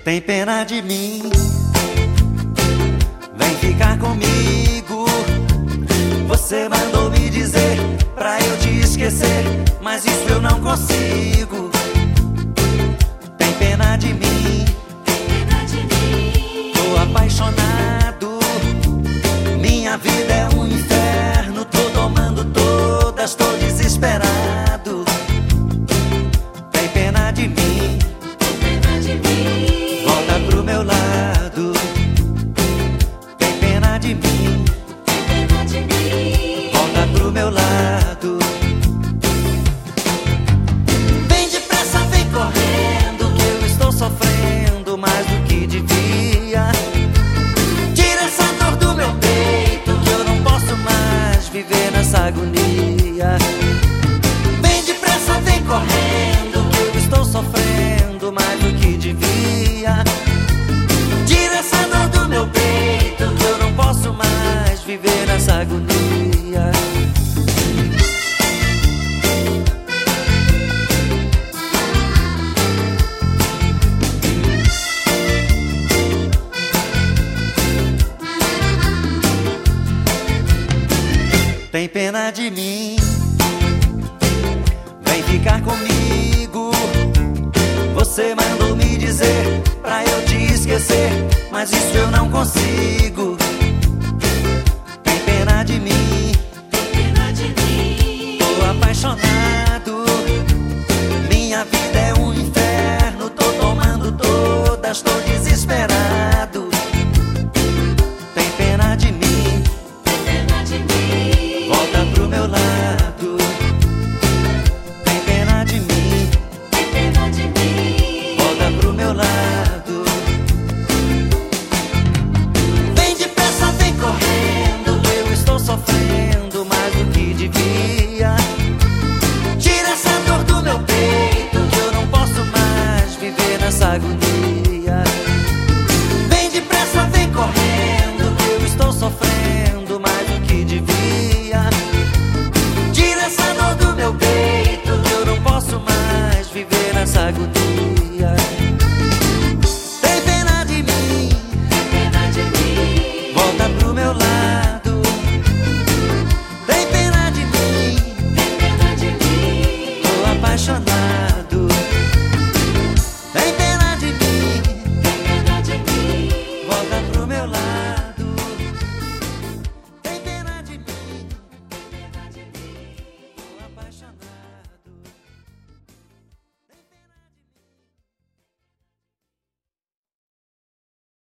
Tem pena de mim, vem ficar comigo. Você mandou me dizer pra eu te esquecer, mas isso eu não consigo. Tem pena de mim, tô apaixonado. Minha vida é um inferno, tô tomando todas, tô desesperado. Tem pena de mim, volta pro meu lado. Tem pena de mim, volta pro meu lado. Vem depressa, vem correndo, que eu estou sofrendo mais do que devia. Tira essa dor do meu peito, que eu não posso mais viver nessa agonia. Vem depressa, vem correndo, que eu estou sofrendo mais do que devia. Tira essa dor do meu peito, que eu não posso mais viver nessa agonia. Tem pena de mim, vem ficar comigo. Você mandou me dizer pra eu te esquecer,